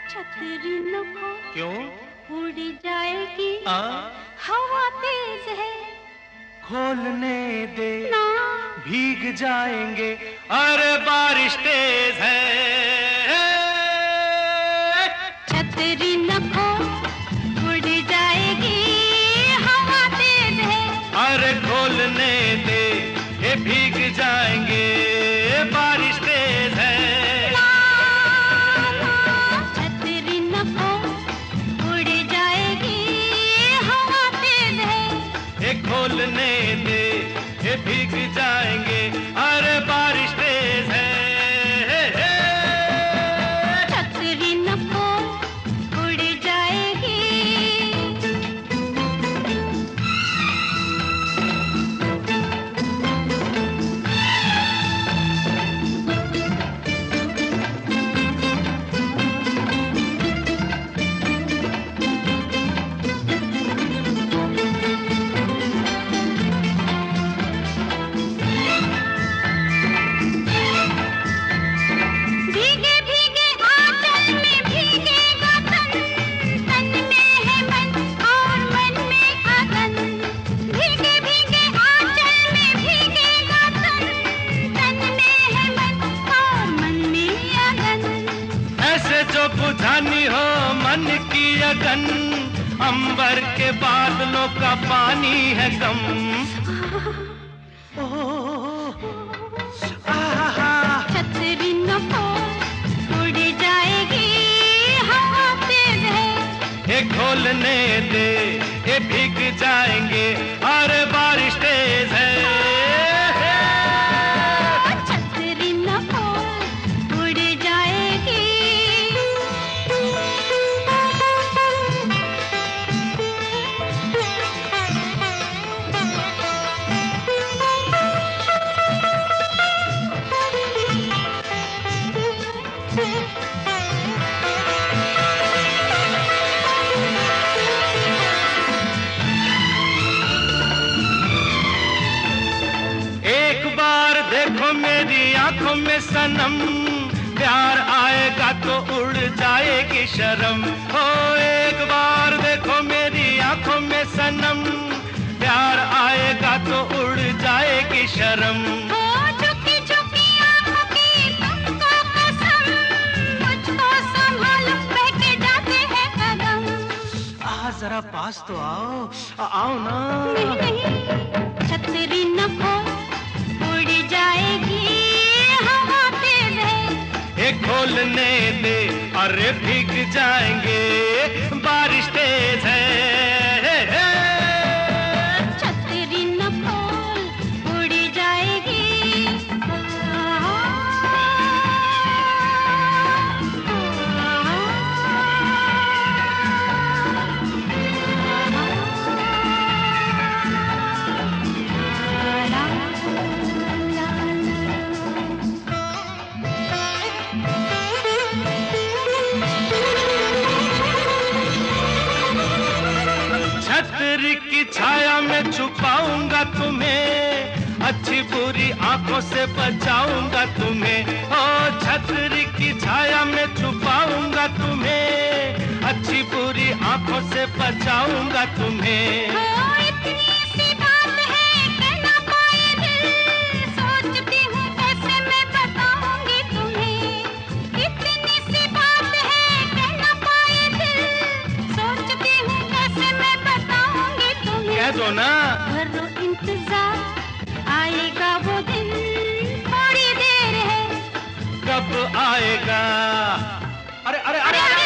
छतरी न खो, क्यों? उड़ जाएगी, हवा तेज है, खोलने दे ना भीग जाएंगे, अरे बारिश तेज है। छतरी न खो, उड़ जाएगी, हवा तेज है, अरे खोलने दे ये भीग जाएंगे, बारिश तेज है। छतरी न खो, उड़ जाएगी, हवा तेज है, ये खोलने दे ये भीग जाएंगे, अरे बारिश तेज है। छतरी न खो, उड़ जाएगी। भीगे भीगे आंचल में भीगेगा तन, तन में है मन और मन में अगन। भीगे भीगे आंचल में भीगेगा तन, तन में है मन और मन में अगन। ऐसे जो बुझानी हो मन की अगन, अंबर के बादलों का पानी है कम। छतरी न खो, उड़ जाएगी, हवा तेज है, ये खोलने दे ये भीग जाएंगे, अरे बारिश तेज है। छतरी न खो, उड़ जाएगी। एक बार देखो मेरी आंखों में सनम, प्यार आएगा तो उड़ जाएगी शर्म। हो एक बार देखो मेरी आंखों में सनम, प्यार आएगा तो उड़ जाएगी शर्म। ओ झुकी झुकी आंखों की तुमको कसम, मुझको संभालो बहके जाते हैं कदम। जरा पास तो आओ, आओ ना। नहीं नहीं, छतरी न खो, उड़ जाएगी, हवा तेज है, ये खोलने दे अरे भीग जाएंगे, बारिश तेज है। छतरी न खोल, उड़ जाएगी। छतरी की छाया में छुपाऊंगा तुम्हें, अच्छी बुरी आंखों से बचाऊंगा तुम्हें। ओ छतरी की छाया में छुपाऊंगा तुम्हें, अच्छी बुरी आंखों से बचाऊंगा तुम्हें। ओ इतनी सी बात है कह ना पाए दिल, सोचती हूँ कैसे मैं बताऊंगी तुम्हें। इतनी सी बात है कह ना पाए दिल, सोचती हूँ कैसे मैं बताऊंगी तुम्हें। कह दो ना। करो इंतजार, आएगा वो दिन, थोड़ी देर है। कब आएगा? अरे अरे अरे, अरे,